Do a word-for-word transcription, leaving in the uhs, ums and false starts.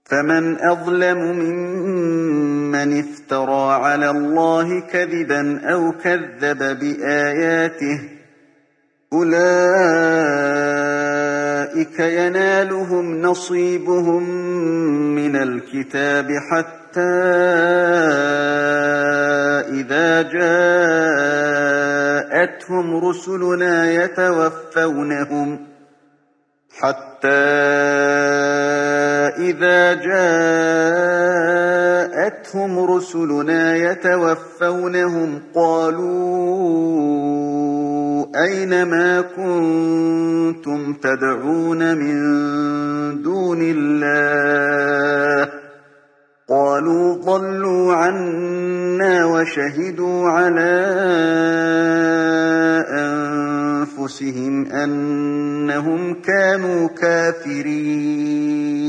فمن أظلم ممن افترى على الله كذبا أو كذب بآياته أولئك ينالهم نصيبهم من الكتاب حتى إذا جاءتهم رسلنا يتوفونهم حتى إذا جاءتهم رسلنا يتوفونهم قالوا أين ما كنتم تدعون من دون الله قالوا ضلوا عنا وشهدوا على أنفسهم أنهم كانوا كافرين